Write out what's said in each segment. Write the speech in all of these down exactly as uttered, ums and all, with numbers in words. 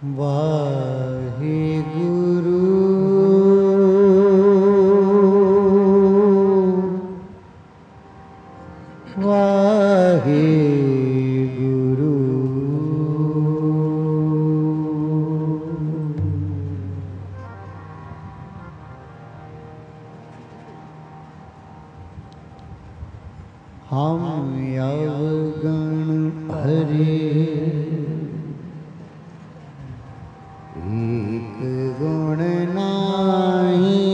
वाहिगुरु वाहिगुरु हम अवगण हरे एक गुण नाही,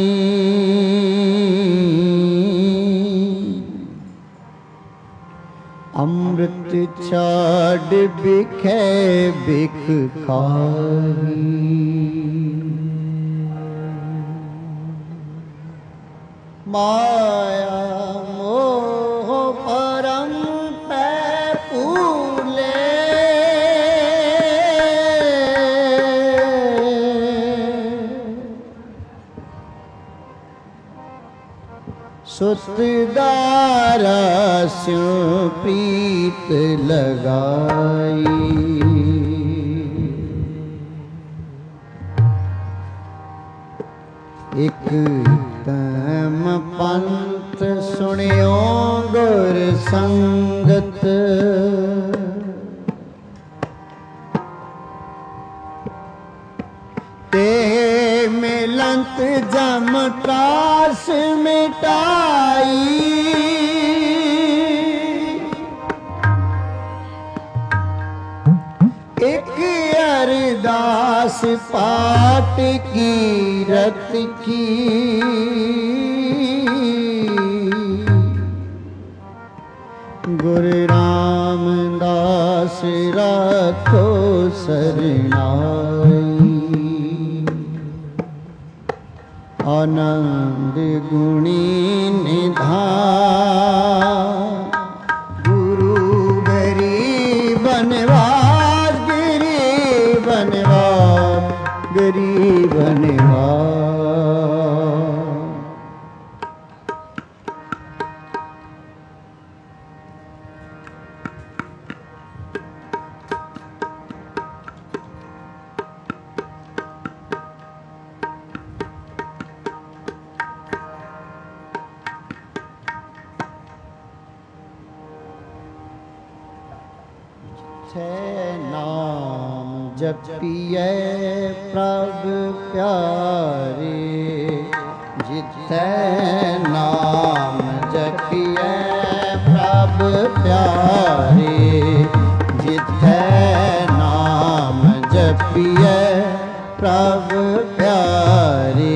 अमृत छाड़ बिखे बिख खाही। माया मोह परम पे फूले, सुतदारा स्यों प्रीत लगाई। एक तम पंथ सुनियो गुर संगत, ते मिलंत जम कास मिटाई। एक अरदास पाठ की रत की, गुरु रामदास राखो सरनाई। आनंद गुणी निधान, गुरु गरीब बनवास, गरीब बनवास, गरीब बनवास। नाम जपिए प्रभु प्यारे, जिथे नाम जपिए प्रभु प्यारे, जिथे नाम जपिए प्रभु प्यारे।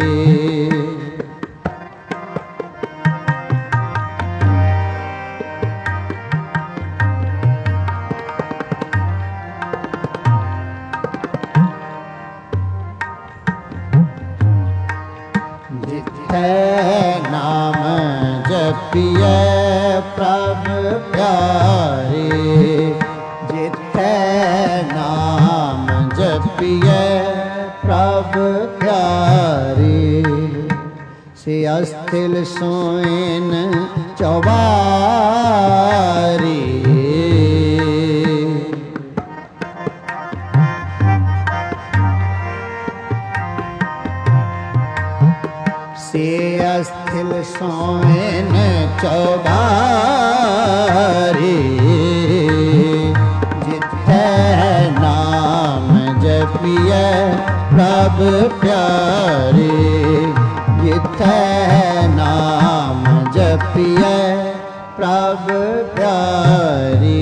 नाम जपिए प्रभु प्यारे, जिथे नाम जपिए प्रभु प्यारे। से अस्थिल सोइन चौबारी, से अस्थिल सोइन चौबारी। जिथे नाम जपिए प्रभु प्यारे, जिथे नाम जपिए प्रभु प्यारे।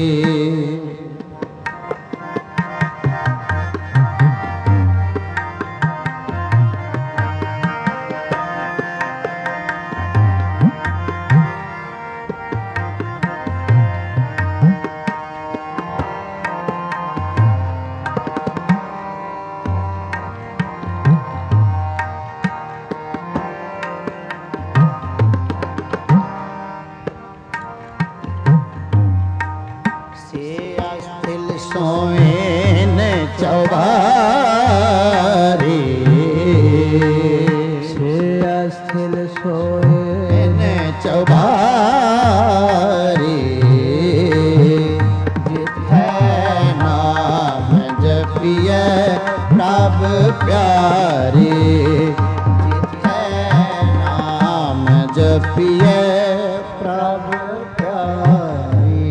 सोइन चौबारी, से अस्थिल सोइन चौबारी। जिथे नाम जप जपिए प्रभ प्यारे जिथे नाम जपिए प्रभ प्यारे।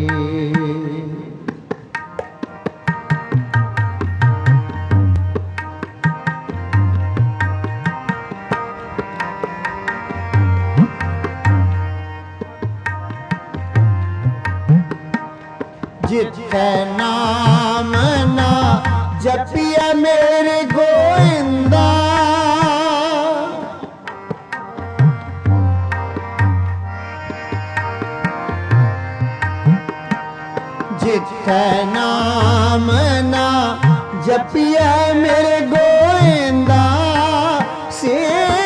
जिथे नाम ना जपिए मेरे गोविंदा जिथे नाम ना जपिए मेरे गोविंदा से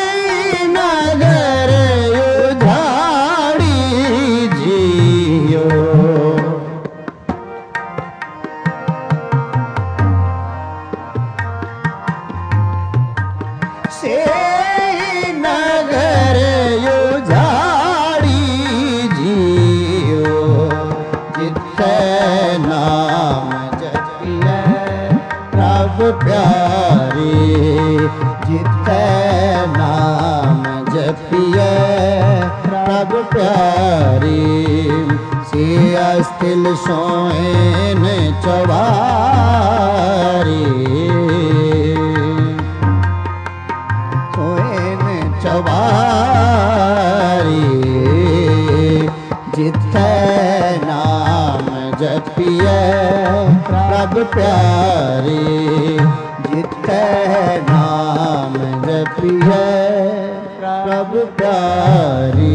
नगर उजाड़ी जियो। से नगर उजाड़ी जियो जिथे नाम जपिए प्रभ प्यारे जिथे नाम जपिए प्रभ प्यारे। से अस्थिल सोएन चवारी चवारी जिथे नाम जपिए प्रभ प्यारे जिथे नाम जपिए प्रभ प्यारे।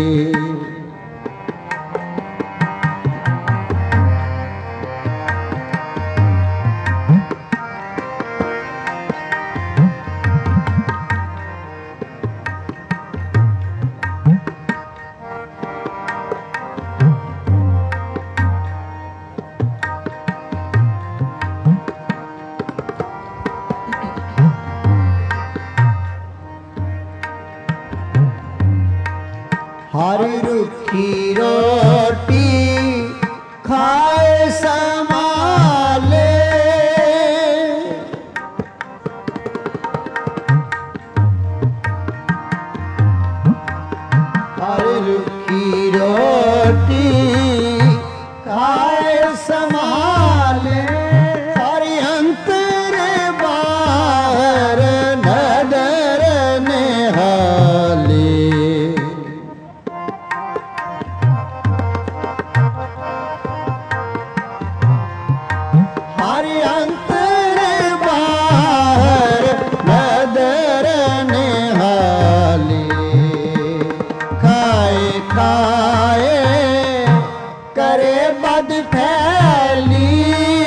हर रुखी रोटी खाए संभाले हर रुखी रोटी खाए संभाले हरि अंतर बाहर नदर निहाले। हरि अंतर बाहर नदर निहाले खाए खाए करे बद फैली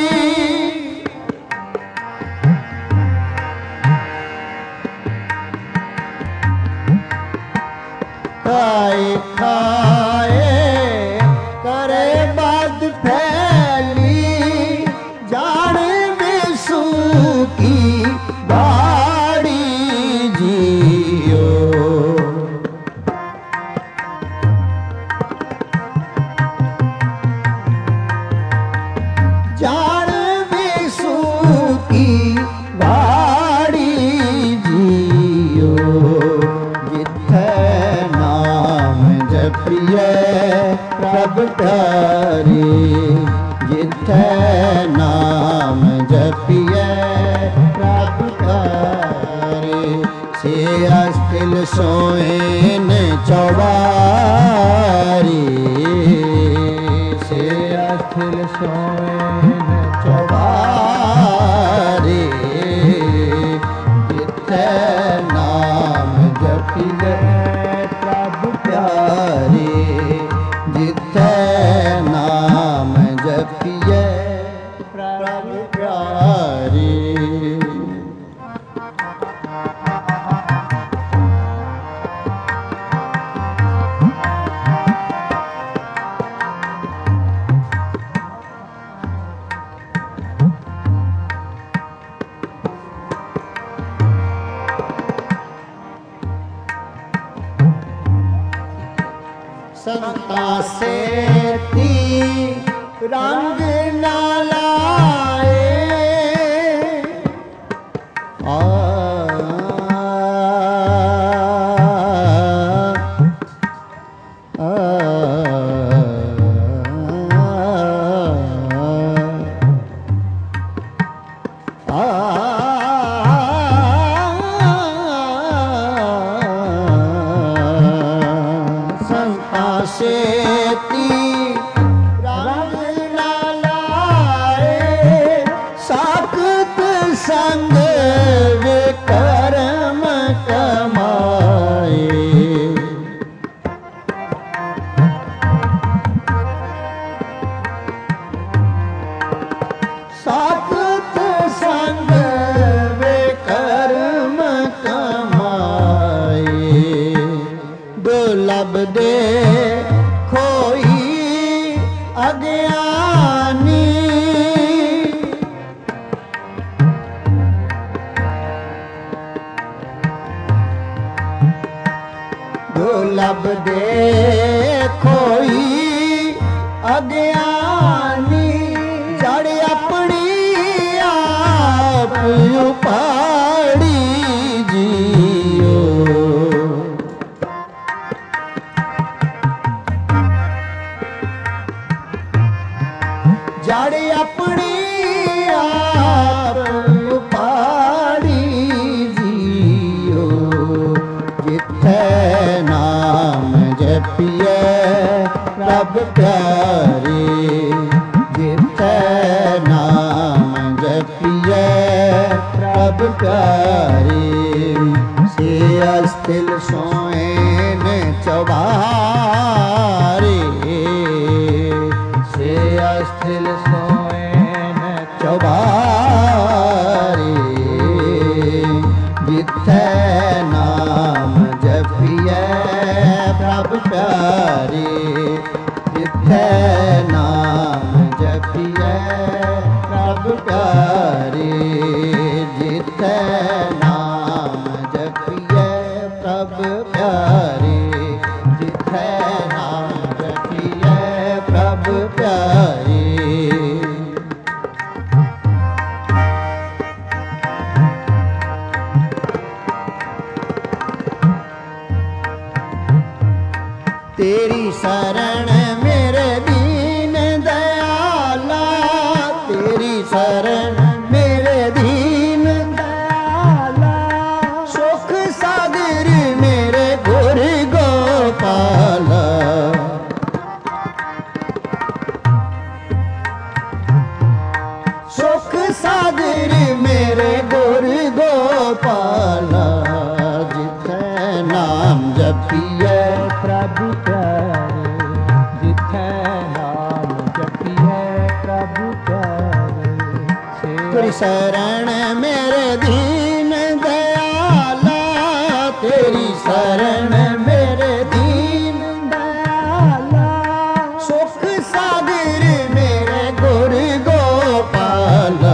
खाए खाए करे बद फैली जान विसु की बाड़ी जियो। जान विसु की बाड़ी जियो जिथे नाम जपिए प्रभ प्यारे जिथे नाम जपिए प्रभ प्यारे। से अस्थिल सोएन चौबारी से अस्थिल सोएन चौबारी जिथे नाम जपिए प्रभ प्यारे जिथे नाम जपिए प्रभ प्यारे। संता से ती रंग न लाए ਸੰਤਾ ਸੇਤੀ ਰੰਗ ਨਾ ਲਾਏ, ਸਾਖਤ ਸੰਗ ਵਿਕਰਮ ਕਮਾਏ। ਸਾਖਤ ਸੰਗ ਵਿਕਰਮ ਕਮਾਏ। ਦੁਰਲਭ ਦੇ ਖੋਈ ਅਗਿਆਨੀ, ਦੁਰਲਭ ਦੇ ਖੋਈ ਅਗਿਆਨੀ, ਜੜ ਆਪਣੀ ਆਪ ਉਪਾੜੀ ਜੀਓ। ਜੜ ਆਪਣੀ ਆਪ ਉਪਾੜੀ ਜੀਓ। ਜਿੱਥੇ ਨਾਮ ਜਪੀਏ ਪ੍ਰਭ ਪਿਆਰੇ, ਜਿੱਥੇ ਨਾਮ ਜਪੀਏ ਪ੍ਰਭ ਪਿਆਰੇ। ਸੇ ਅਸਥਿਲ ਸੋਏ ਨੇ ਚੌਬਾਰੇ, ਸੇ ਅਸਥਿਲ ਸੋਏ ਨੇ ਚੌਬਾਰੇ। ਜਿੱਥੇ ਨਾਮ ਜਪੀਏ ਪ੍ਰਭ ਪਿਆਰੇ, ਜਿੱਥੇ ਨਾਮ ਜਪੀਏ ਪ੍ਰਭ ਪਿਆਰੇ। ਜਿੱਥੇ ਨਾਮ ਜਪੀਏ ਪ੍ਰਭ ਪਿਆਰੇ, ਜਿੱਥੇ ਨਾਮ ਜਪੀਏ ਪ੍ਰਭ ਪਿਆਰੇ। तेरी शरण मेरे दीन दयाला, तेरी शरण मेरे दीन दयाला। सुख सागर मेरे गुर गोपाला, सुख सागर मेरे गुर गोपाला। जिथे नाम जपीए प्रभु प्यारे, जिथे नाम जपीए प्रभु प्यारे। तेरी शरण मेरे दीन दयाला, तेरी शरण मेरे दीन दयाला। सुख सागर मेरे गुर गोपाला,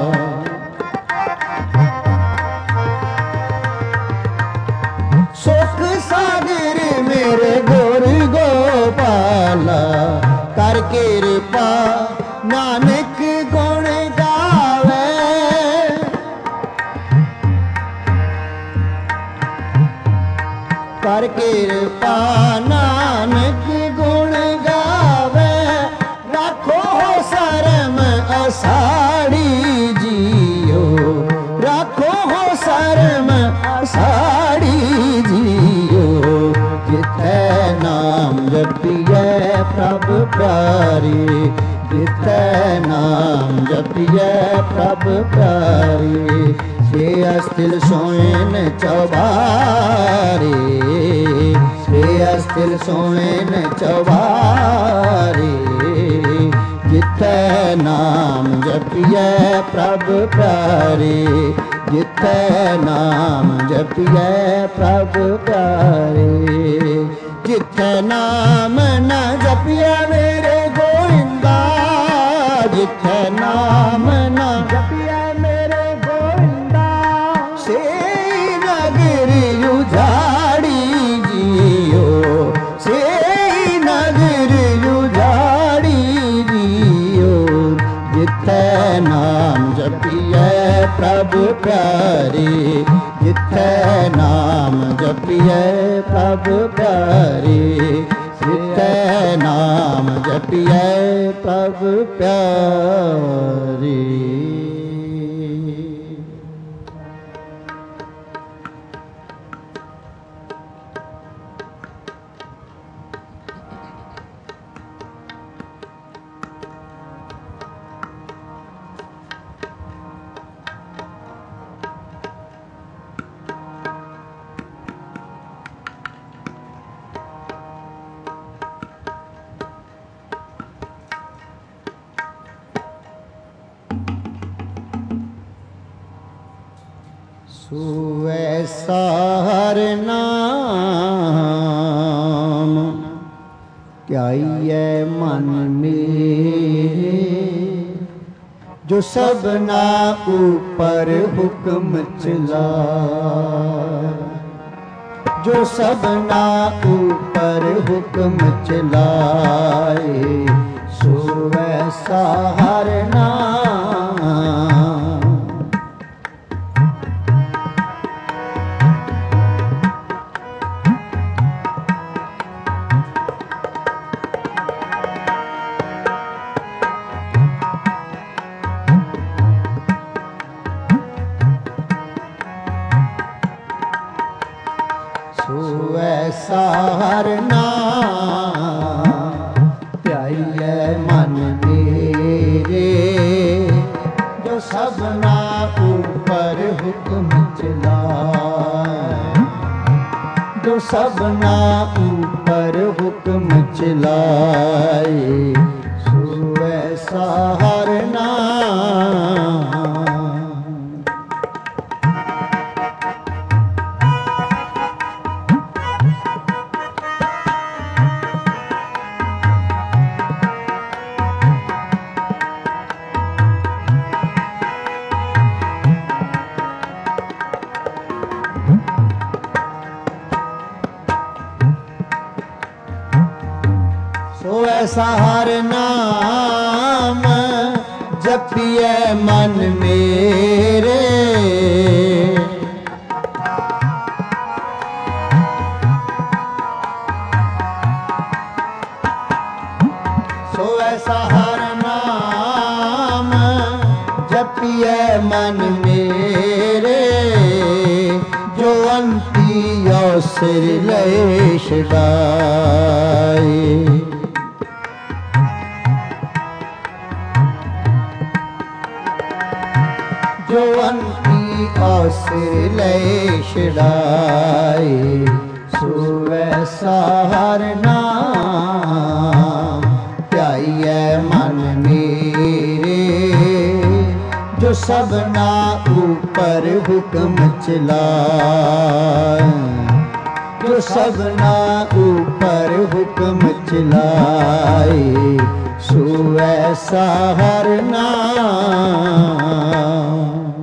सुख सागर मेरे गुर गोपाला। कर किरपा नानक गुण गावे, कर किरपा नानक गुण गावे। राखो शर्म असाड़ी जियो, राखो शर्म असाड़ी जियो। जिथे नाम जपीए प्रभ प्यारे, जिथे नाम जपीए प्रभ प्यारे। से अस्थिल सोएन चौबारे, से अस्थिल सोएन चौबारे। जिथे नाम जपीए प्रभ प्यारे, जिथे नाम जपीए प्रभ प्यारे। जिथे नाम न जपीए मेरे गोविंदा, जिथे नाम न जपीए मेरे गोविंदा। से नगर उजाड़ी जियो, से नगर उजाड़ी जियो। जिथे नाम जपीए प्रभ प्यारे, जिथे नाम जपीए प्रभ प्यारे। जिथे नाम जपीए प्रभ प्यारे। सो ऐसा हर नाम ध्याइयै मन मेरे, जो सबना ऊपर हुक्म चलाए, जो सबना ऊपर हुक्म चलाए, सो ऐसा हर नाम। सो ऐसा हर नाम ध्याइयै मन मेरे, जो सबना ऊपर हुक्म चलाए, जो सबना ऊपर हुक्म चलाए, सो ऐसा हर नाम। सो ऐसा हर नाम जपिए मन मेरे, सो ऐसा हर नाम जपिए मन मेरे, जो अंती अवसर लय छुड़ाए, जो अंती अवसर लय छुड़ाए, सो ऐसा हर नाम ध्याइयै मन मेरे, जो सबना ऊपर हुक्म चलाए, जो सबना ऊपर हुक्म चलाए, सो ऐसा हर नाम।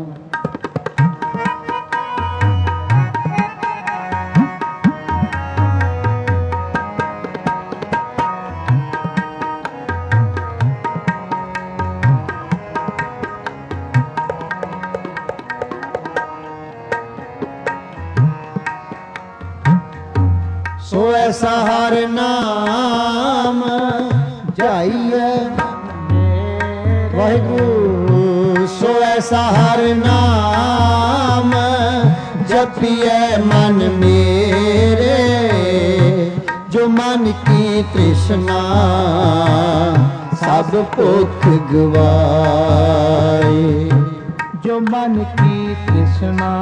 सो ऐसा हर नाम ध्याइयै वाहिगुरू, सो ऐसा हर नाम जपिए मन मेरे, जो मन की तृष्णा सब भुख गवाए, जो मन की तृष्णा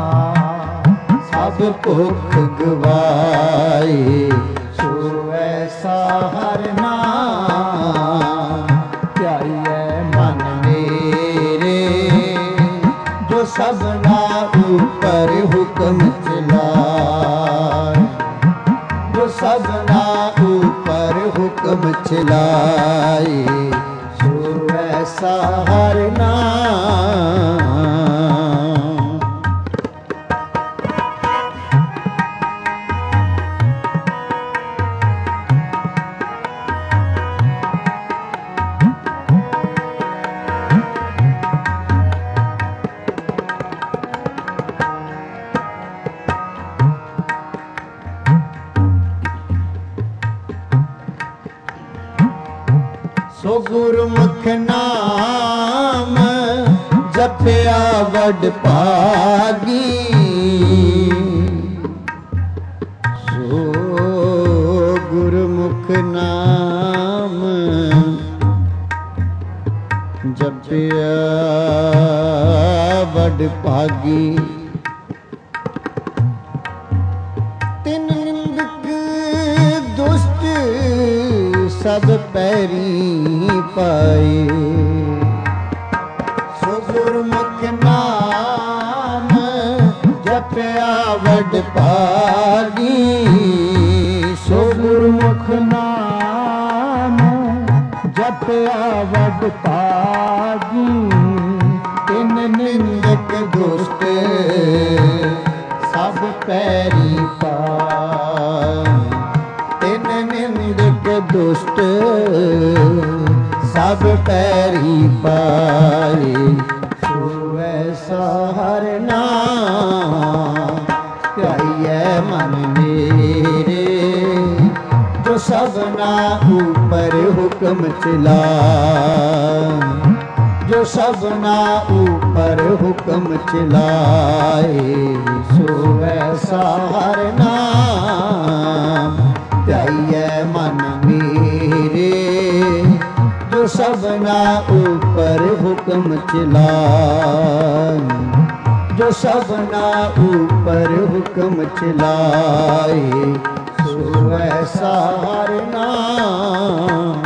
सब भुख गवाए, सो ऐसा हर नाम ध्याइयै मन मेरे, जो सबना ऊपर हुक्म चलाए, जो सबना ऊपर हुक्म चलाए, सो ऐसा हर नाम। सो गुरमुख नाम जपया वड भागी, सो गुरमुख नाम जपया वड भागी, तिन निंदक दुष्ट सब पैरी पाए, सो गुरमुख नाम दुष्ट सब पैरी पाए। तिन निंदक दुष्ट सब पैरी पाए। सोवै हर नाम ध्याइयै मन मेरे, जो सबना ऊपर हुक्म चलाए। जो सबना ऊपर हुक्म चलाए। सोवै हर नाम ध्याइयै मन मेरे, जो सबना ऊपर हुक्म चलाए। जो सबना ऊपर हुक्म चलाए। सोवै हर नाम।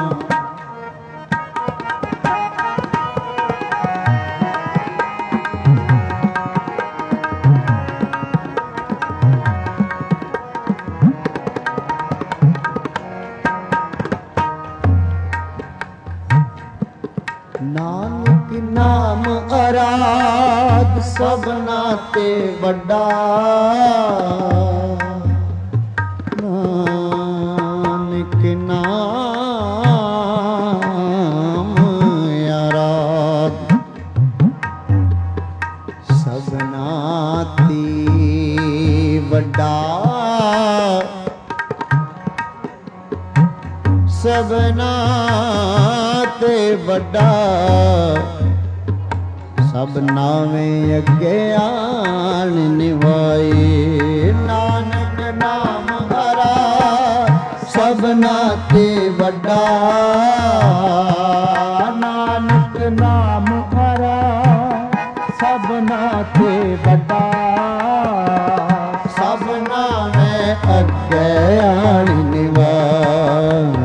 नानक नाम आराध सबना ते वड्डा। नानक नाम आराध सबना ते वड्डा। सबना ते वड्डा सब नावें अगे आन निभाए। नानक नाम हरा सबना ते वड्डा। नानक नाम हरा सबना ते वड्डा। सब नावें अगे आन निभाए।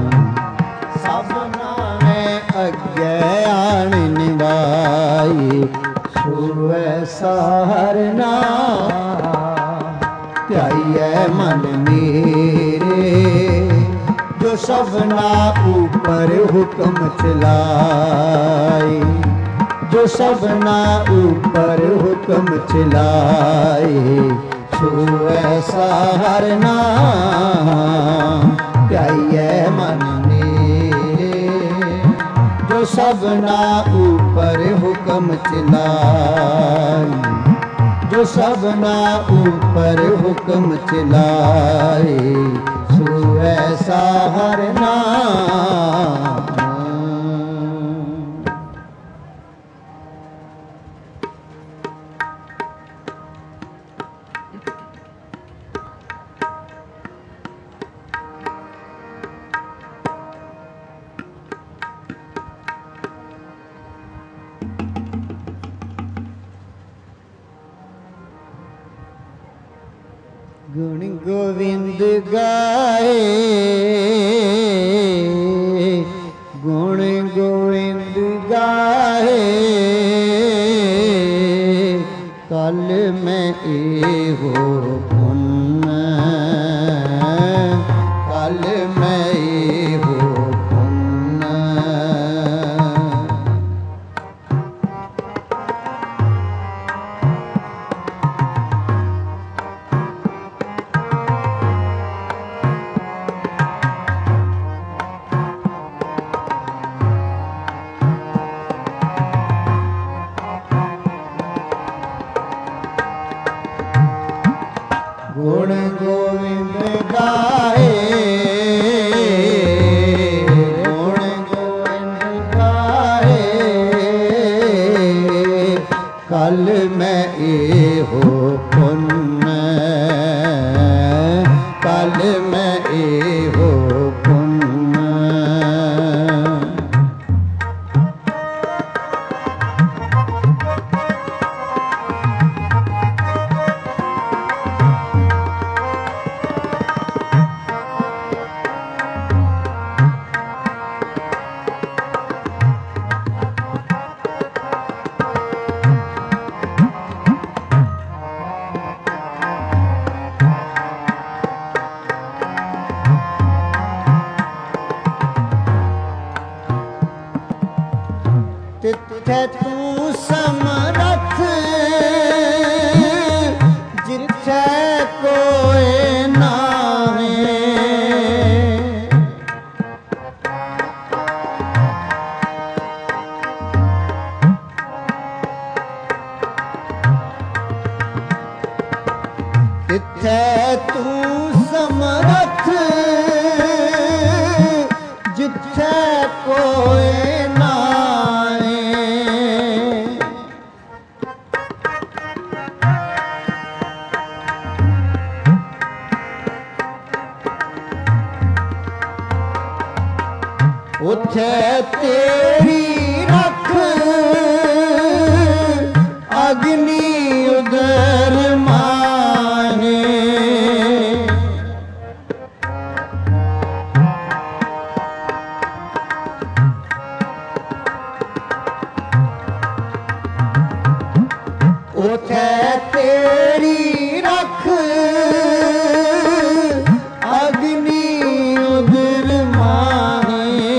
अगे आन निभाए। सोवै हर नाम ध्याइयै मन मेरे, जो सबना ऊपर हुक्म चलाए। जो सबना ऊपर हुक्म चलाए। सोवै हर नाम ध्याइयै मन जो सबना ऊपर हुक्म चलाए। जो सबना ऊपर हुक्म चलाए। सोवै हर नाम। गुण गोविंद गाए। गुण गोविंद गाए। कल मैं एहो पुन। कल मैं एहो पुन। गुण गोविंद गाए। गुण गोविंद गाए। कल मैं एहो पुन। कल मैं एहो पुन। ਜਿੱਥੇ ਤੂੰ ਸਮਰੱਥ ਜਿੱਥੇ ਕੋਈ ਨਾਏ। ਉੱਥੇ ਤੇਰੀ ਰੱਖ ਅਗਨੀ ਉਦਰ ਮਾਨੇ। ਉੱਥੇ ਤੇਰੀ ਰੱਖ ਅਗਨੀ ਉਦਰ ਮਾਨੇ।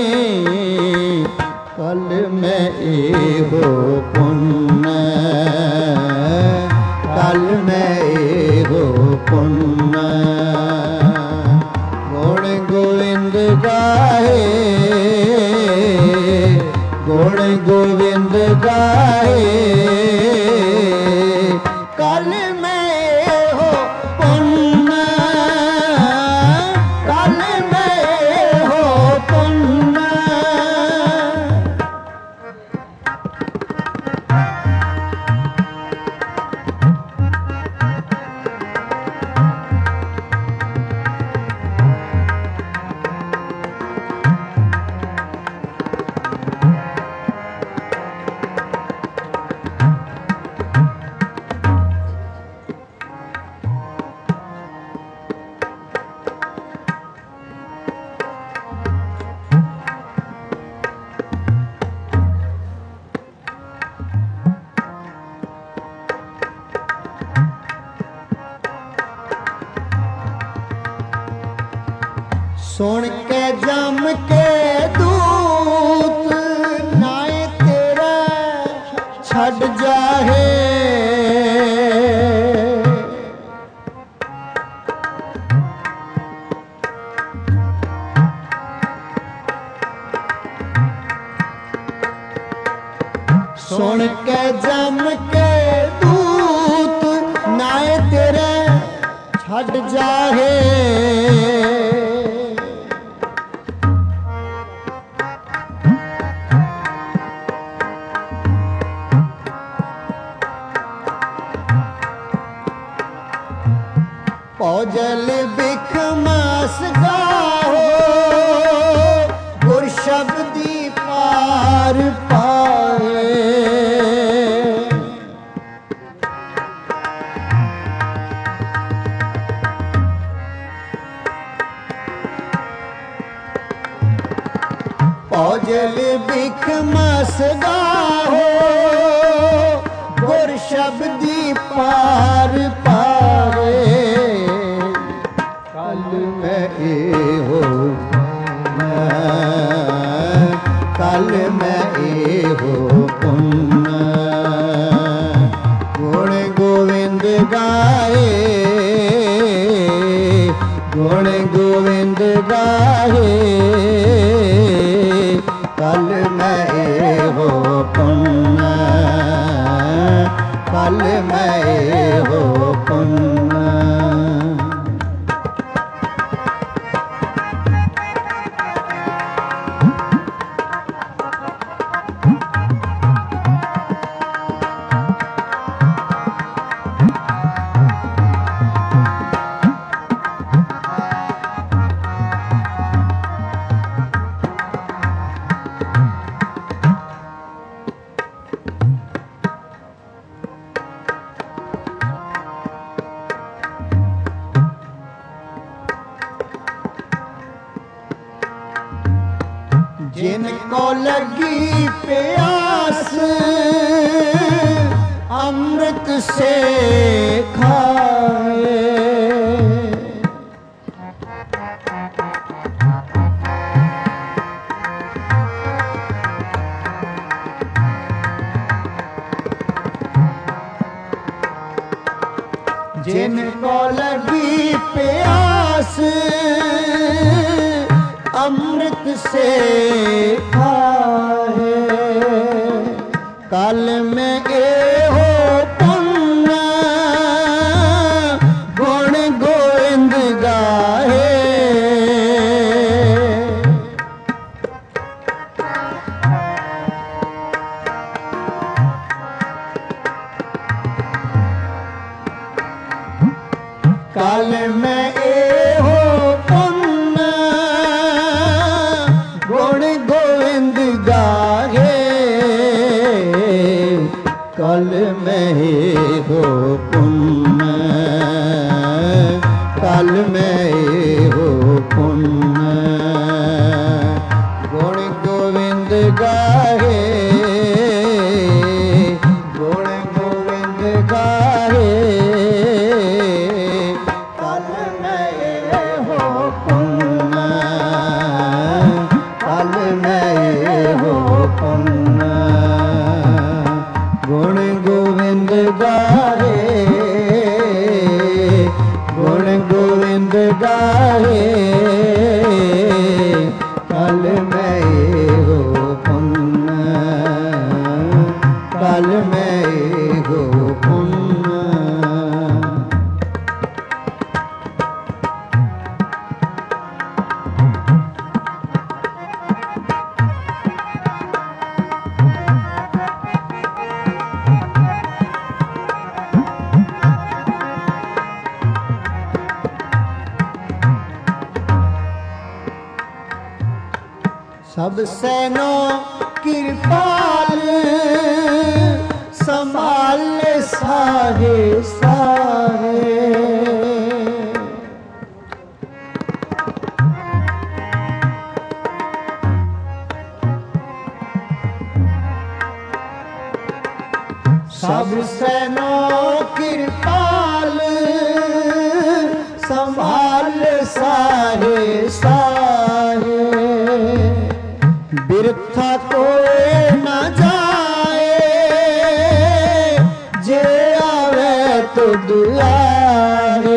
ਕਲ ਮੈਂ ਇਹੋ ਪੁੰਨ ਕਲ ਮੈਂ ਇਹੋ ਪੁੰਨ ਗੁਣ ਗੋਵਿੰਦ ਗਾਏ ਗੁਣ ਗੋਵਿੰਦ ਗਾਏ। ਕਲ ਮੈਂ ਇਹੋ ਪੁੰਨ ਕਲ ਮੈਂ ਇਹੋ ਪੁੰਨ। ਸੁਣ ਕੇ ਜਮ ਕੇ ਦੂਤ ਨਾਏ ਤੇਰਾ ਛੱਡ ਜਾਹੇ। ਸੁਣ ਕੇ ਜਮ ਕੇ ਦੂਤ ਨਾਏ ਤੇਰਾ ਛੱਡ ਜਾਹੇ। ਭੋਜਲ ਬਿਖ ਮਾਸ ਗਾਹੋ ਗੁਰ ਸ਼ਬਦੀ ਪਾਰ ਪਾਏ। ਭੋਜਲ ਬਿਖ ਮਾਸ ਗਾਹੋ ਗੁਰ ਸ਼ਬਦੀ ਪਾਰ ਪਾਵੇ। ਕਲ ਮੈਂ ਇਹੋ ਕਲ ਮੈਂ ਇਹੋ ਪੁੰਨ ਗੁਣ ਗੋਵਿੰਦ ਗਾਏ ਗੁਣ ਗੋਵਿੰਦ ਗਾਏ। ਕਲ ਮੈਂ ਇਹੋ ਪੁੰਨ ਕਲ ਮੈਂ ਇਹੋ ਪੁੰਨ। जिनको लगी प्यास अमृत से खाए। जिनको लगी प्यास अमृत से खाए। कल में एहो पुण्य गुण कल मैं ए हो पुन गुण गोविंद गाहे कल मैं ए हो पुन कल मैं ए हो पुन गुण गोविंद गाहे गुण गोविंद गाहे कल मैं हो पुन कल मैं हो पुन गुण गोविंद गाहे गुण गोविंद गाहे कल मैं हो पुन कल मैं हो पुन सब सैनो कृपाल संभाल साहे साहे सब सैनो कृपाल संभाल साहे साहे बिरथा कोई न जाए जे आवे तो दुआरे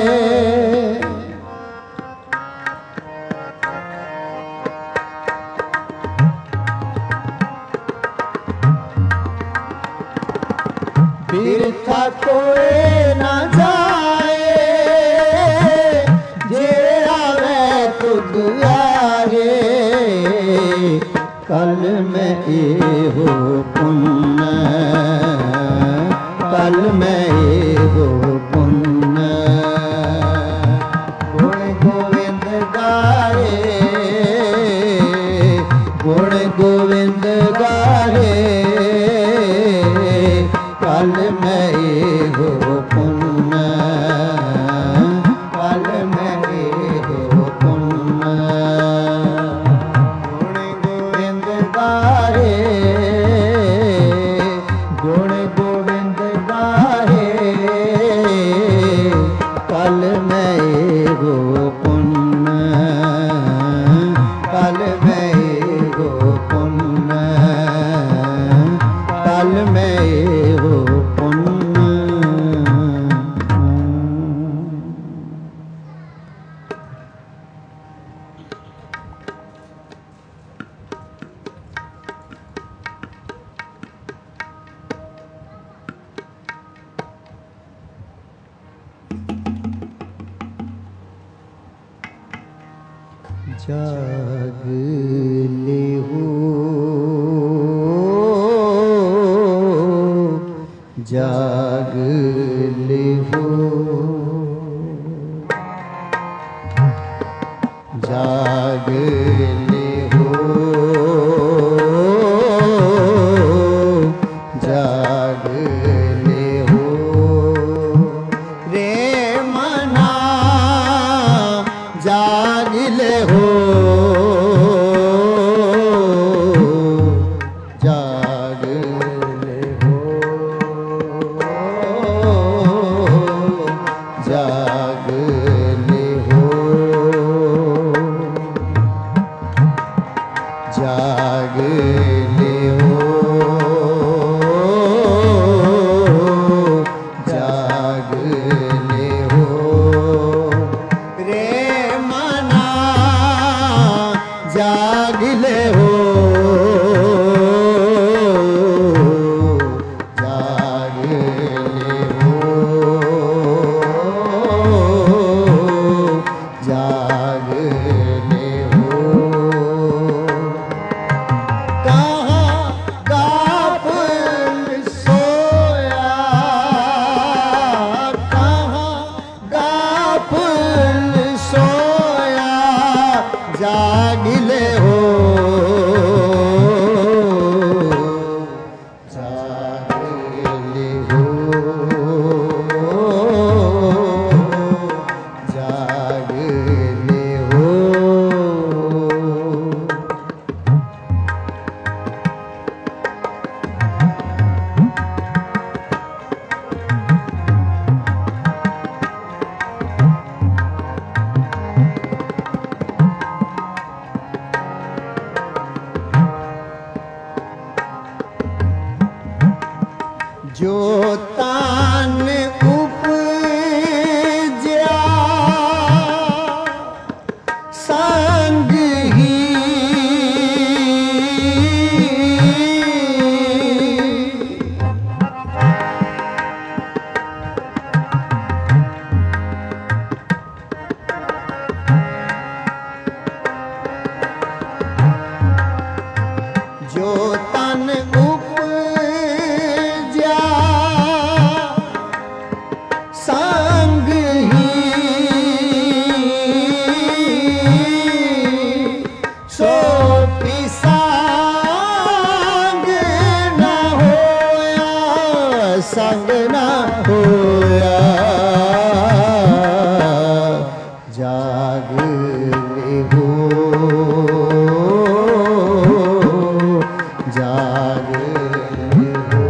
बिरथा कोई न जाए जे आवे तो दुआरे कल मैं ए हो पुन कल मैं ए हो पुन गुण गोविंद गाहे गुण गोविंद गाहे कल मैं ए हो पुन कल मैं ए हो पुन गुण गोविंद गाहे कल मैं हो पुन कल मैं हो पुन कल मैं हो पुन जाग ले हो जाग ले हो जाग ले हो जाग ले हो रे मना जाग ले हो जाग ले हो जाग ले हो तान उपज्या संग ही जो तन उपज्या संग ही सो संग न होया संग न होया जाग लेहो जाग लेहो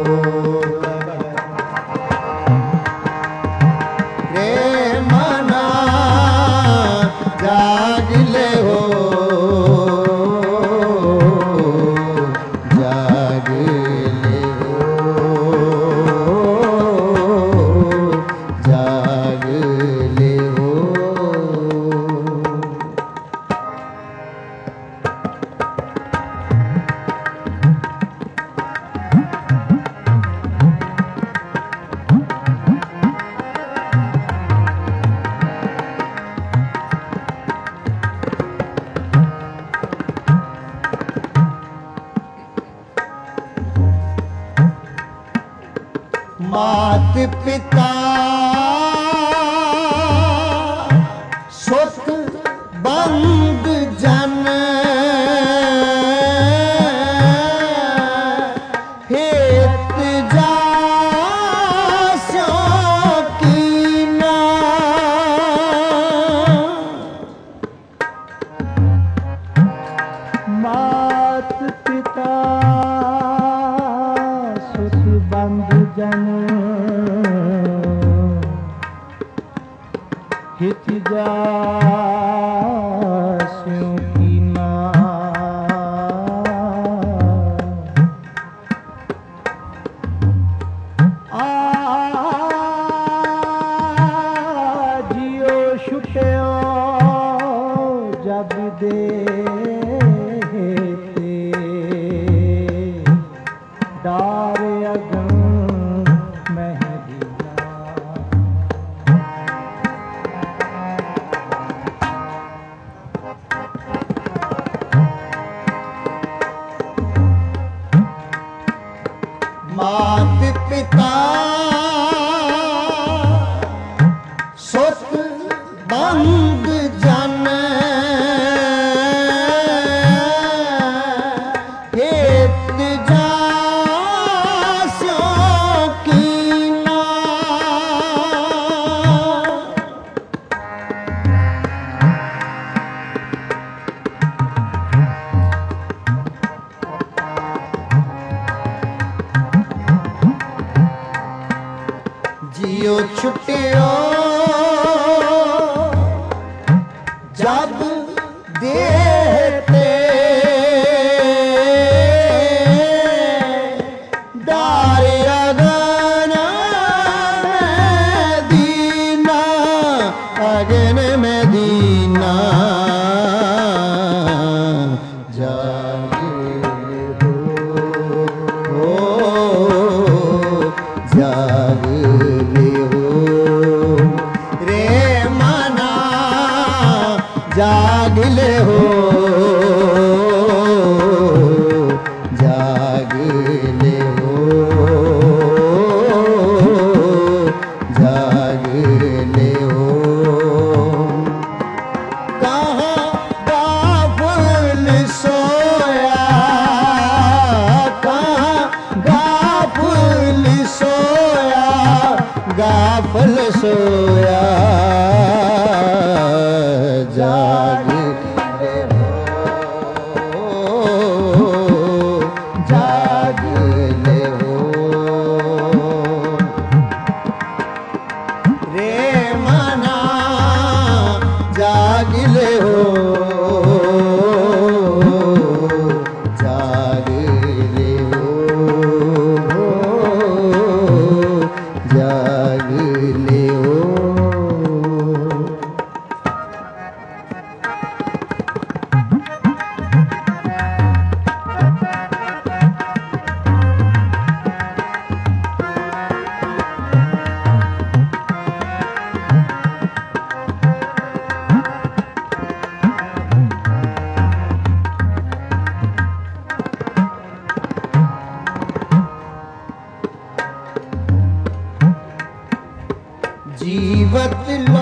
रे मना जाग लेहो जाग लेहो जाग लेहो मात पिता सुत बंद जन हित जास्यों कीना मात पिता सुत बंधु जन हित जास्यों कीना जियो छुट्यो जब दे दार अगन महदीना मात पिता सुत बंद जन हित जास्यों कीना जियो छुट्टियो जब देते दार अगन मदीना अगन मदीना जाग हो जाग लेहो रे मना जाग लेहो जाग लेहो जाग लेहो कहाँ गाफिल सोया कहाँ गाफिल सोया गाफिल सोया जाग लेहो जाग लेहो रे मना जाग लेहो जाग लेहो जीवत लो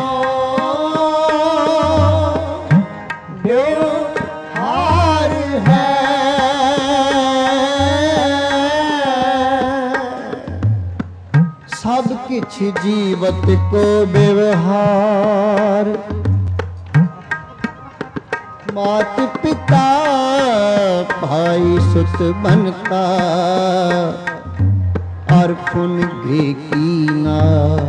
व्यवहार है, सब किछ जीवत को व्यवहार। मात पिता भाई सुत बनता और पुन गृह कीना,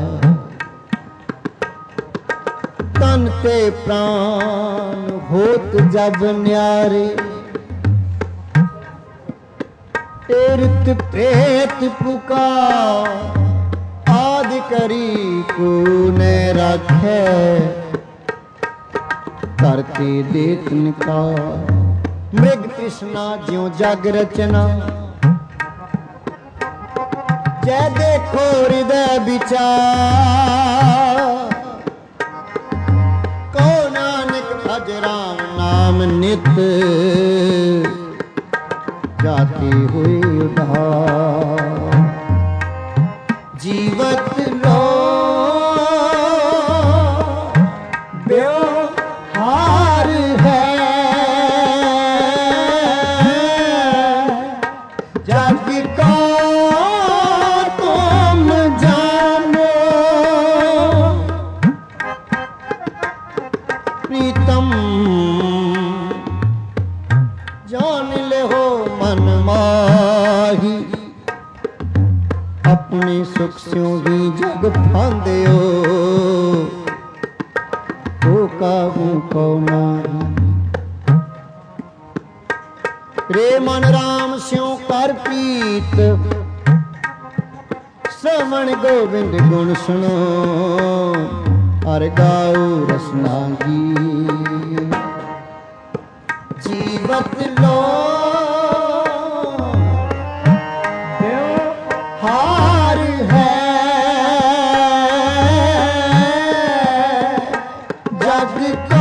तन ते प्राण होत जब न्यारे, तीर्थ प्रेत पुकार आदि करी को न रखे, करते देतन का मृग तृष्णा ज्यों जग रचना। जय देखो हृदय विचार, को नानक भज राम नाम नित, जाते हुए उधार। जीवत लो व्यवहार है, जग का तुम जानो, प्रीतम जान ले हो मन माही, अपने सुख स्यों भी जग फांदियो, को काहू को नाही। रे मन राम स्यों कर प्रीत, श्रवण गोविंद गुण सुनो, और गाओ रसना गीत। जीवत लो व्यवहार है, जग का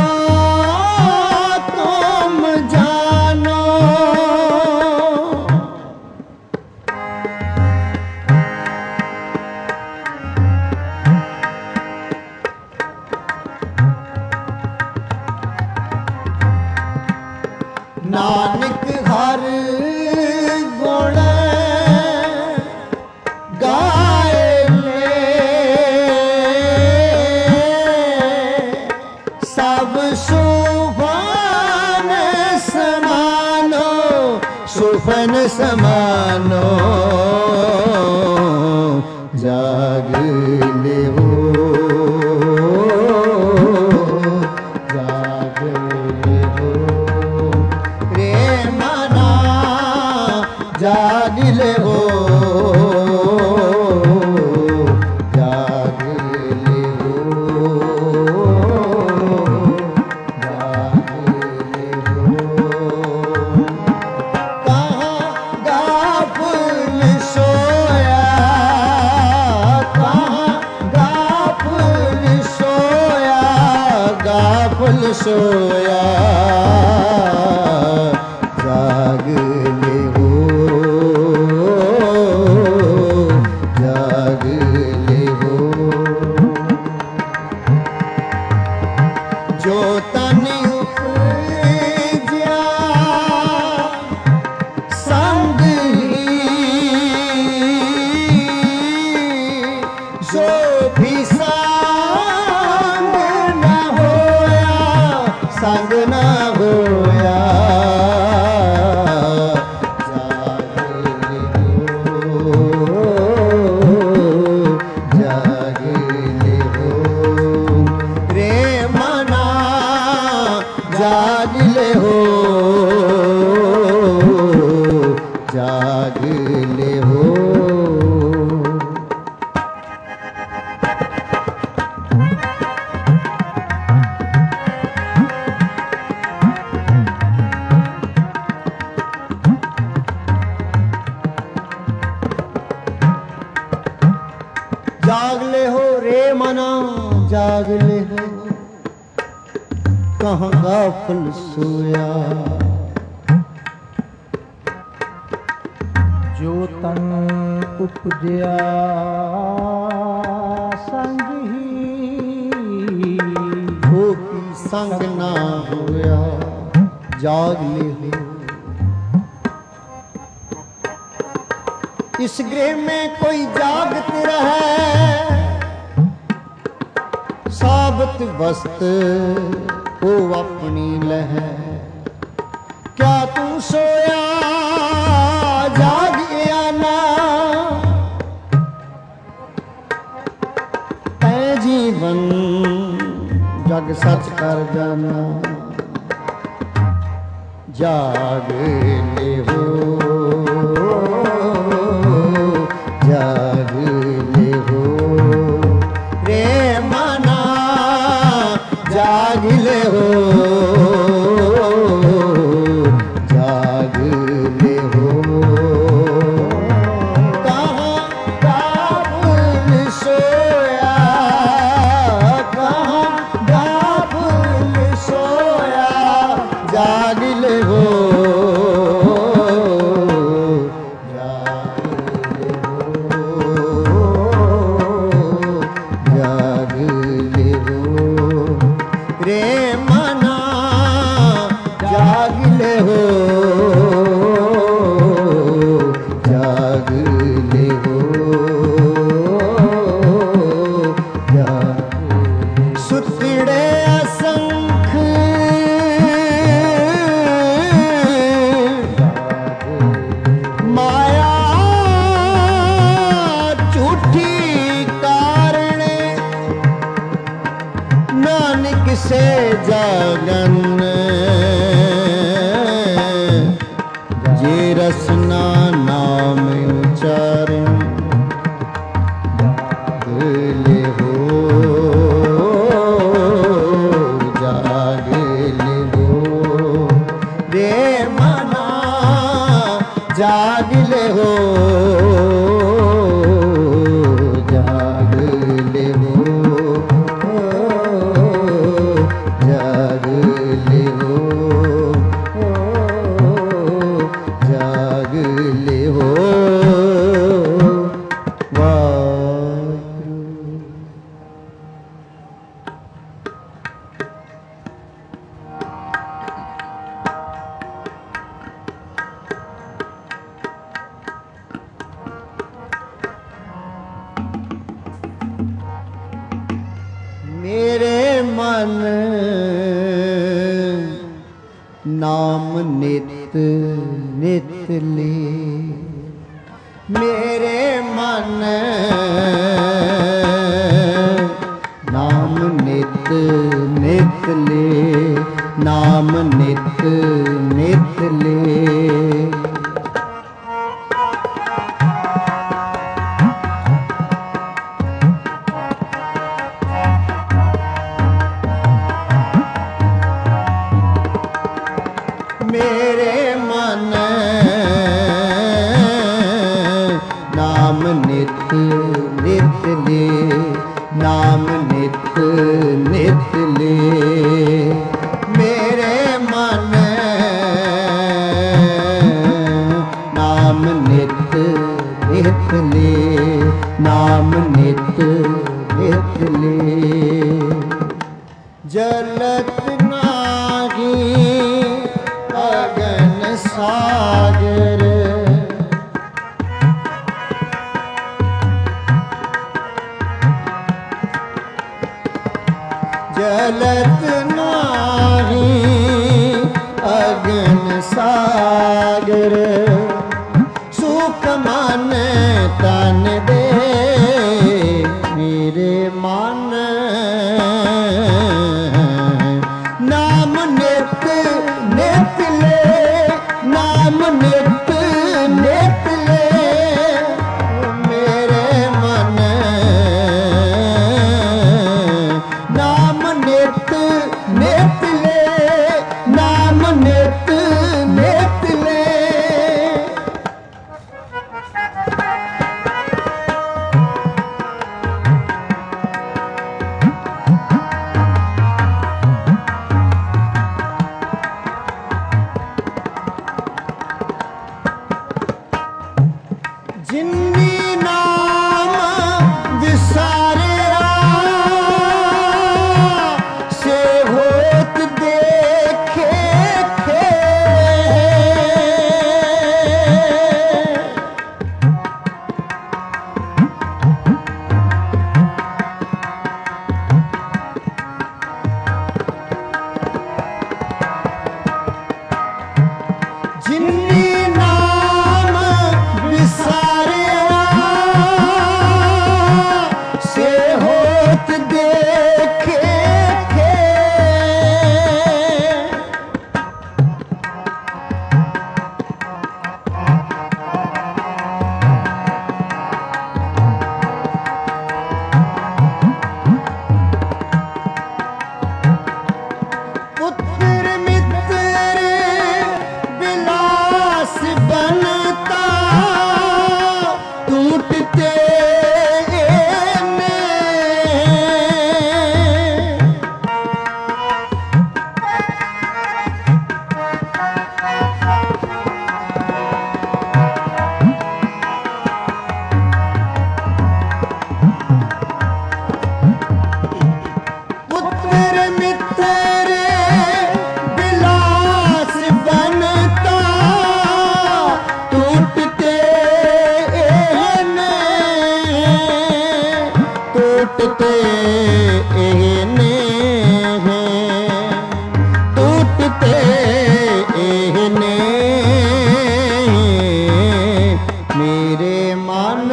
तुम जानो, नानक हर गुण गाए ले, सब सुफन समानो, सुफन समानो, जाग ले हो, जाग ले हो। रे मना जाग ले हो, जाग ले हो, जाग ले हो। कहाँ गाफिल सोया, कहाँ गाफिल सोया, गाफिल सोया, जाग ले हो, जाग ले हो। जो तन उपजा संग ही, जो भी संग न होया, संग न होया, जाग ले हो, रे मना जाग ले हो, जाग ले हो। जाग ले हो रे मना, जाग ले हो, कहाँ गाफिल सोया। जो तन उपजया संग ही, संग ना होया जाग ले हो। इस गृह में कोई जागत रहे साबत वस्त हो अपनी लह। क्या तू सोया जाग या ना तै जीवन जग सच कर जाना। जाग ले हो जाग ले हो रे मना जाग ले हो जाग ले हो। कहाँ बाबुल सोया कहाँ बाबुल सोया जाग ले हो से जागन जे रसना नाम उच्चारण जाग ले हो जाग ले हो रे मना जाग ले हो जाग ले हो जाग ले हो जाग ले हो। मेरे मन नाम नित नित ले मेरे मन नाम नित नित ले नाम नित नित ले। मेरे मन नाम नित नित ले नाम नित नित ले मेरे मन नाम नित नित ले नाम नित नित ले। जलत नागी अगन सागर जलत नाही अगन सागर सुख मन तन दे मेरे मन नाम नित नित ले नाम नित नित ले मेरे मन नाम नित नित ले नाम नित नित ले। टूटते एहने हैं, टूटते एहने मेरे मन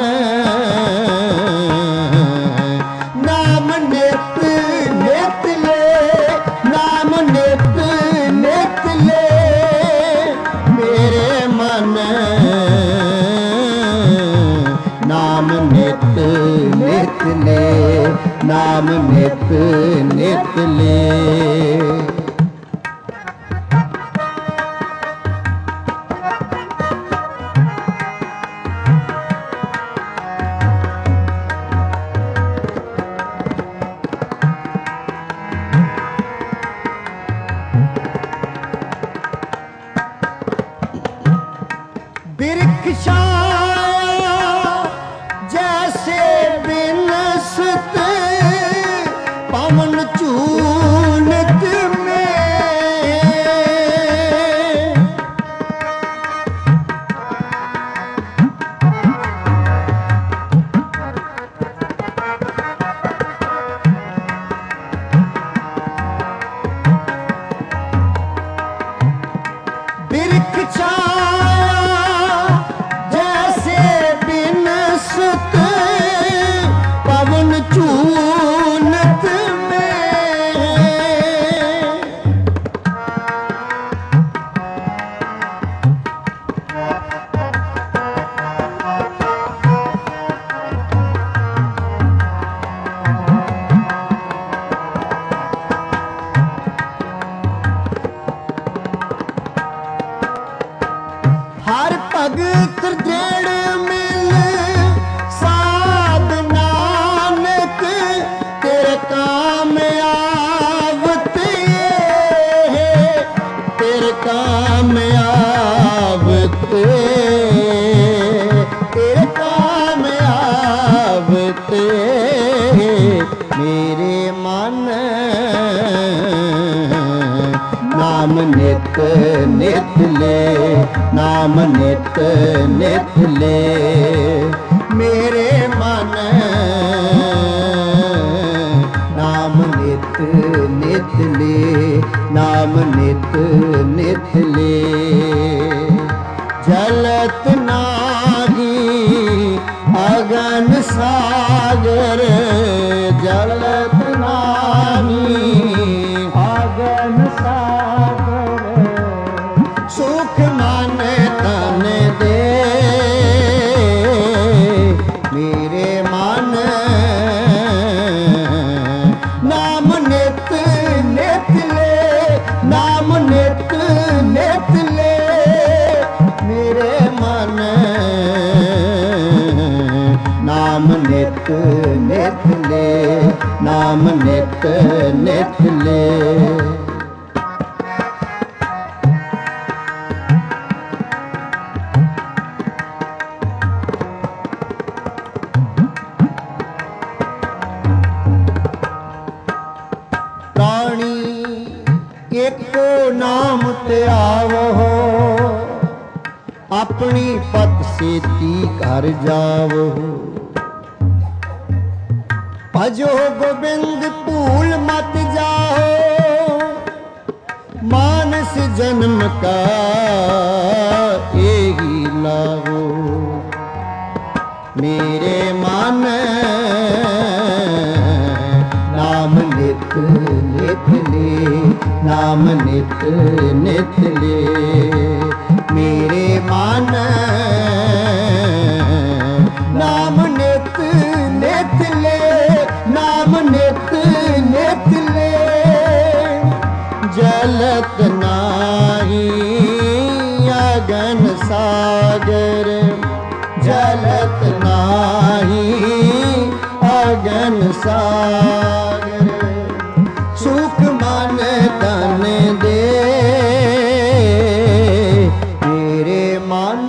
नाम नित नित ले, नाम नित नित ले मेरे मन नाम नित नित ले, नाम नित नित ले। बिरख जैसे बिनसत पवन चूनत में, बिरख पवन चूनत में हर भगत दृढ़ मिल साध नानक तेरे काम आवत है, तेरे काम आवत, तेरे काम आवत मेरे मन नाम नित नित ले, नाम नित नित ले मेरे मन नाम नित नित ले, नाम नित नित ले। जलत नाही अगन सागर, जलत नाही अगन सागर सुख मन तन दे मेरे मन नाम नित नित ले, नाम नित नित ले मेरे मन नाम नित नित ले, नाम नित नित ले। एको नाम ते आवो, अपनी पत सेती घर जावो। भजो गोविंद भूल मत जाओ, मानस जन्म का यही लाओ मेरे मन नाम नित नित ले, नाम नित नित ले मेरे मन नाम नित नित ले, नाम नित नित ले जलत नाही अगन सागर, जलत नाही अगन सागर सुख मन तन दे मेरे मन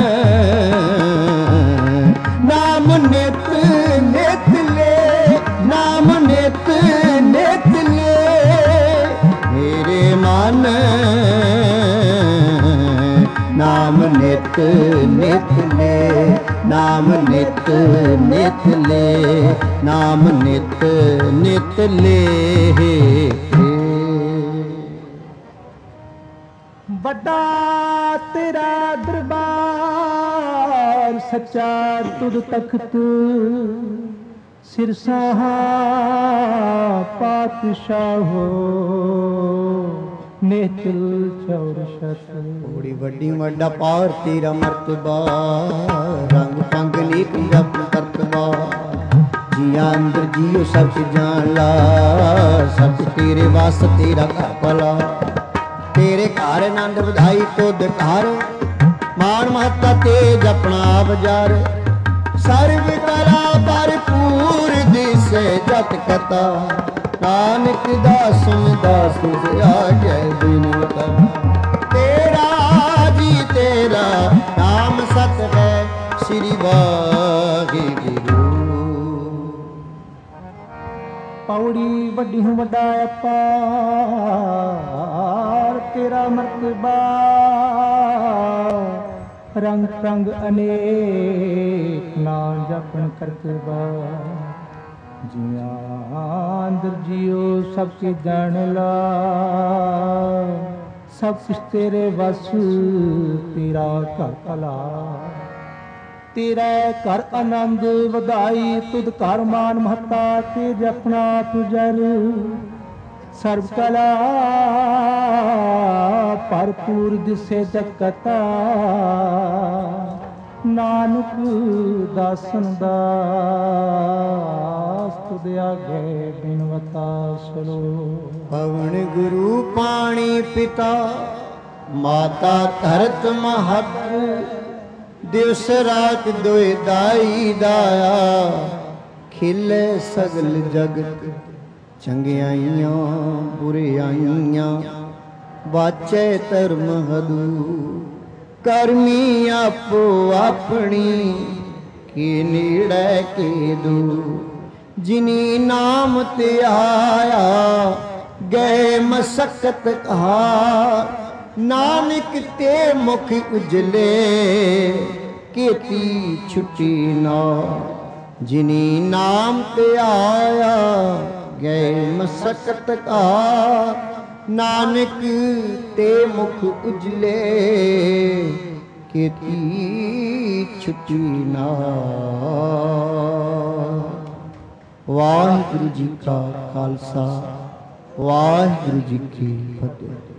नाम नित नित ले, नाम नित नित ले मेरे मन नाम नित नित ले, ਨਾਮ ਨਿਤ ਨਿਤ ਲੈ, ਨਾਮ ਨਿਤ ਨਿਤ ਲੈ। ਵੱਡਾ ਤੇਰਾ ਦਰਬਾਰ ਸੱਚਾ ਤੁਧ ਤਖਤ, ਸਿਰਸਾਹਾ ਪਾਤਸ਼ਾਹੋ ਨੇਤਲ ਚੌਰਸ਼ਤ। ਬੜੀ ਵੱਡੀ ਵੱਡਾ ਪਾਰ ਤੇਰਾ ਮਰਤਬਾ, ਰੰਗ ਪੰਗ ਨੀਤ ਜਪ ਕਰਤਬਾ। ਜੀਆਂ ਅੰਦਰ ਜੀਓ ਸਭ ਜਾਣ ਲਾ, ਸਭ ਤੇਰੇ ਵਾਸ ਤੇਰਾ ਘਰ ਭਲਾ। ਤੇਰੇ ਘਰ ਆਨੰਦ ਵਧਾਈ ਤੁਧ ਘਰ, ਮਾਨ ਮਹੱਤਾ ਤੇਜ ਆਪਣਾ ਬਜ਼ਾਰ। ਸਰਬ ਕਲਾ ਭਰਪੂਰ ਦਿਸੇ ਜਤ ਕਤਾ, ਨਾਨਕ ਦਾਸੁਨ ਦਾਸ ਆਗੇ ਬਿਨਵਤਾ। ਤੇਰਾ ਜੀ ਤੇਰਾ ਨਾਮ ਸਤ ਹੈ, ਸ੍ਰੀ ਵਾਹਿਗੁਰੂ। ਪੌੜੀ ਵੱਡੀ ਹੂੰ ਵੱਡਾ ਅਪਾਰ ਤੇਰਾ ਮਰਤਬਾ, ਰੰਗ ਰੰਗ ਅਨੇਕ ਨਾ ਜਪਨ ਕਰਤਬਾ। ਜੀਆਂ ਅੰਦਰ ਜੀਓ ਸਭ ਕੇ ਜਾਣ ਲਾ, ਸਭ ਕੁਛ ਤੇਰੇ ਵਸ ਤੇਰਾ ਘਰ ਭਲਾ। ਤੇਰਾ ਘਰ ਆਨੰਦ ਵਧਾਈ ਤੁਧ ਘਰ ਮਾਨ ਮਹੱਤਾ, ਤੇ ਜਪਣਾ ਤੁਜਰ ਸਰਬ ਕਲਾ ਭਰਪੂਰ ਦਿਸੇ ਜਗਤਾ। ਨਾਨਕ ਦਾਸਨ ਦਾਸ ਤੁਧ ਆਗੇ ਬਿਨਵਤਾ ਸੁਣੋ। ਪਵਨ ਗੁਰੂ ਪਾਣੀ ਪਿਤਾ, ਮਾਤਾ ਧਰਤ ਮਹਤ। ਦਿਵਸ ਰਾਤ ਦੋਇ ਦਾਈ ਦਾਇਆ, ਖਿਲੇ ਸਗਲ ਜਗਤ। ਚੰਗਿਆਈਆਂ ਬੁਰਿਆਈਆਂ ਵਾਚੈ ਧਰਮ ਹਦੂ। ਕਰਮੀ ਆਪੋ ਆਪਣੀ, ਕੀ ਨੀੜੈ ਕੀ ਦੂ। ਜਿਨੀ ਨਾਮ ਤੇ ਆਇਆ, ਗਏ ਮਸਕਤ ਕਹਾ। ਨਾਨਕ ਤੇ ਮੁਖ ਉਜਲੇ, ਕੀਤੀ ਛੁੱਟੀ ਨਾ। ਜਿਨੀ ਨਾਮ ਤੇ ਆਇਆ, ਗਏ ਮਸਕਤ ਕਾ। ਨਾਨਕ ਤੇ ਮੁਖ ਉਜਲੇ, ਕੀਤੀ ਛੁੱਟੀ ਨਾ। ਵਾਹਿਗੁਰੂ ਜੀ ਕਾ ਖਾਲਸਾ, ਵਾਹਿਗੁਰੂ ਜੀ ਕੀ ਫਤਿਹ।